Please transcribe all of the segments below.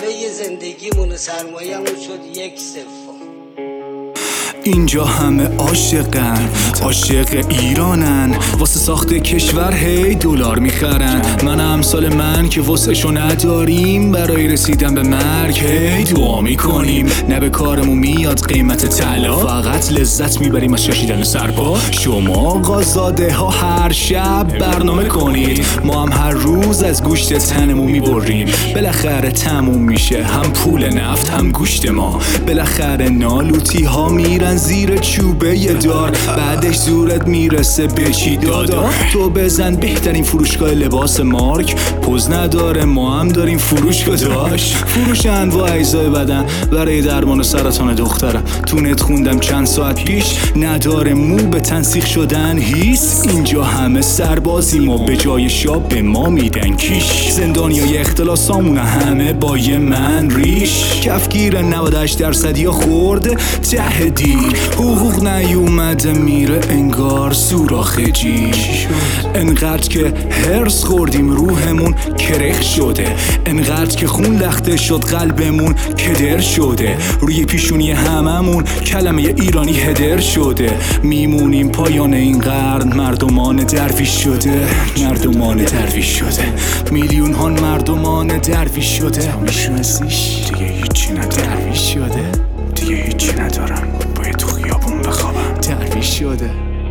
ستاره زندگیمون سرمایه‌مون شد 1-0. اینجا همه عاشقن، عاشق ایرانن، واسه ساخت کشور هی دلار میخرن. من امثال من که واسهشو نداریم، برای رسیدن به مرگ هی دعا میکنیم. نه به کارمون میاد قیمت طلا، فقط لذت میبریم از شاشیدن سرپا. شما آقازاده ها هر شب برنامه کنید، ما هم هر روز از گوشت تنمون میبریم. بالاخره تموم میشه هم پول نفت هم گوشت ما، بالاخره نالوتی ها میرن زیر چوبه ی دار، بعدش زورت میرسه به چی دادا. تو بزن بهترین فروشگاه لباس مارک، پوز نداره ما هم داریم فروشگاه داشت. فروش انواع اجزای بدن برای درمان سرطان دخترم، تو نت خوندم چند ساعت پیش، نداره مو به تنسیخ شدن هیس. اینجا همه سربازی، ما به جای شاب به ما میدن کیش. زندانیای اختلاسامون همه با یه من ریش، کفگیر 98% یا خورده ته دیر. حقوق نیومده میره انگار سوراخ جیش. انقدر که هرس خوردیم روحمون کرخ شده، انقدر که خون لخته شد قلبمون کدر شده. روی پیشونی هممون کلمه ایرانی هدر شده، میمونیم پایان این قرن مردمان درویش شده. مردمان درویش شده، میلیون ها مردمان درویش شده. میشناسیش دیگه هیچی نه، درویش شده دیگه هیچی ندارم، باید تو خیابون بخوابم، درویش شده.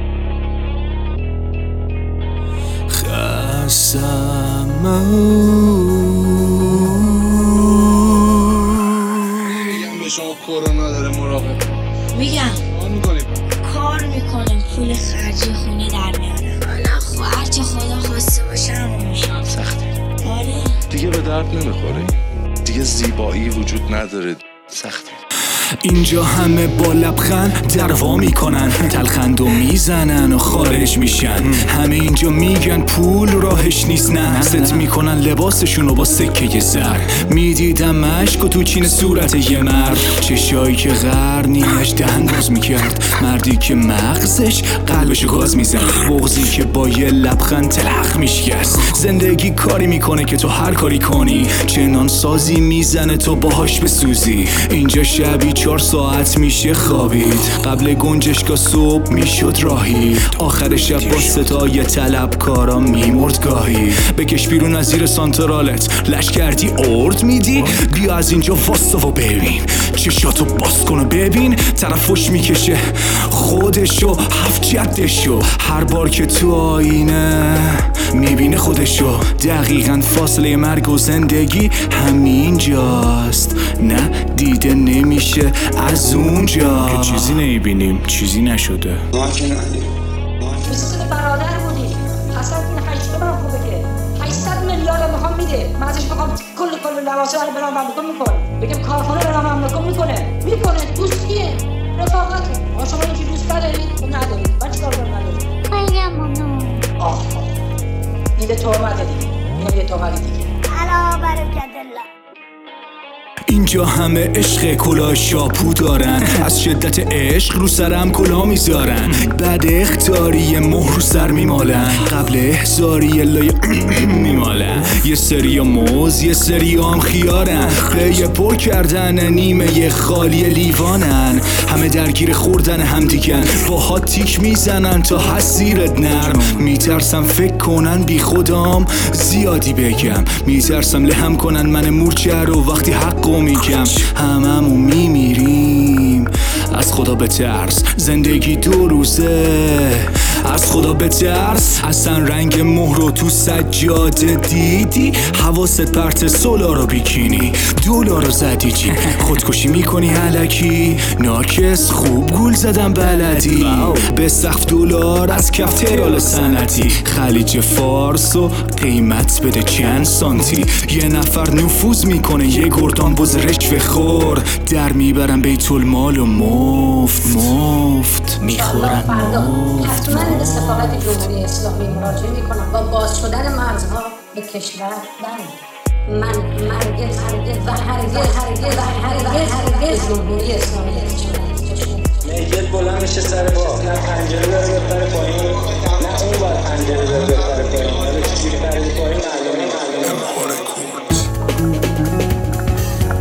خستم میگم به شما کرونا داره مراقب میگم کار میکنم، پول خرجی خونه در میارم. حالا خب هرچه خدا خواسته باشه همون میشه. سخته آره دیگه، به درد نمیخوره دیگه، زیبایی وجود نداره، سخته. اینجا همه با لبخند دروا میکنن، تلخند و میزنن و خارج میشن. همه اینجا میگن پول راهش نیست، نه ست میکنن لباسشونو با سکه زر. میدیدم مشک و تو چین صورت یه مرد، چشایی که قرنیش دهن باز میکرد، مردی که مغزش قلبشو گاز میزن، بغضی که با یه لبخند تلخ میشکست. زندگی کاری میکنه که تو هر کاری کنی، چنان سازی میزنه تو باهاش بسوزی. اینجا شبی 4 ساعت میشه خوابید، قبل گنجشگاه صبح میشد راهی، آخر شب با صدای طلبکارا میمرد گاهی. بکش بیرون از زیر سانترالت لش کردی ارد میدی، بیا از اینجا واستا و ببین، چشاتو باز کن و ببین، طرفش میکشه خودشو 7 جدشو. هر بار که تو آینه میبینه خودشو، دقیقاً فاصله مرگ و زندگی همینجاست. نه دیده نمیشه از اونجا که چیزی نمیبینیم، چیزی نشده. ما که نداریم. مثل برادر بودی. حسن این 8 تومن خوبه که 800 میلیارد میخوام میده. من ازش میخوام کل لباسا رو برام مملکت میکنه. بگم کارخونه برام مملکت میکنه. دوستیه، رفاقته. ما شما اینجوری دوست ندارید؟ خب ندارید. من چیکار کنم ندارید؟ خیلی ممنون. این به تهمت دیگه. اینم یه تهمت دیگه. علا برکت الله. اینجا همه عشق کلاه شاپو دارن، از شدت عشق رو سرم کلاه میذارن. بعد اختاری مهر رو سر میمالن، قبل احضاری لای میمالن. یه سری موز یه سری هم خیارن، قیه پر کردن نیمه خالی لیوانن. همه درگیر خوردن همدیگن، با ها تیک میزنن تا حسیرت نرم. میترسم فکر کنن بی خودم زیادی بگم، میترسم لهم کنن من مورچه رو وقتی حقو میگم. هممون میمیریم از خدا بترس، زندگی 2 روزه از خدا بترس. اصلا رنگ مهر رو تو سجاده دیدی، حواست پرت سولار رو بیکینی، دلار رو زدی چی خودکشی میکنی الکی. ناکس خوب گول زدم بلدی، به سقف دلار از کف ترال سنتی. خلیج فارس و قیمت بده چند سانتی، یه نفر نفوذ میکنه یه گردان بز رشوه خور، در میبرم بیت المال و مفت میخورن مفت. حتما به سفارت جمهوری اسلامی مراجعه میکنم با باز شدن مرزها به کشور بند. من هرگز جمهوری اسلامی میگل بلند میشه سر با، نه پنجره داره بپره پایین، نه اون باید پنجره داره بپره پایین. حالا چیزی پره پایین معلومه.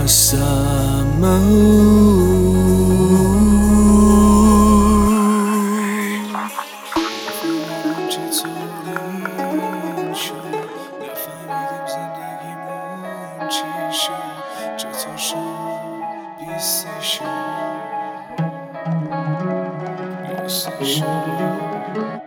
خستم چطور شد